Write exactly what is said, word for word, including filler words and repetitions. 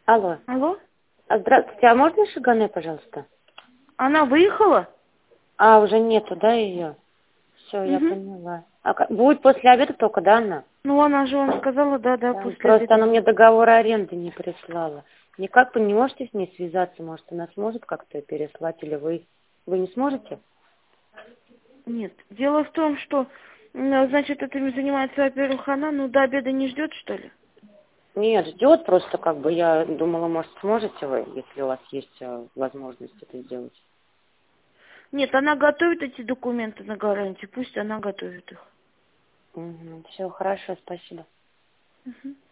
Алло. Алло? А, здравствуйте, а можно Шигане, пожалуйста? Она выехала? А, уже нету, да, ее? Все, я Угу. поняла. А как- будет после обеда только, да, она? Ну, она же вам сказала, да, да, Да, после просто обеда. она мне договор аренды не прислала. Никак вы не можете с ней связаться? Может, она сможет как-то переслать, или вы... Вы не сможете? Нет. Дело в том, что, м, значит, этим занимается, во-первых, она, ну, до обеда не ждет, что ли? Нет, ждет просто, как бы, я думала, может, сможете вы, если у вас есть э, возможность это сделать. Нет, она готовит эти документы на гарантию, пусть она готовит их. Угу. Все, хорошо, спасибо. Угу.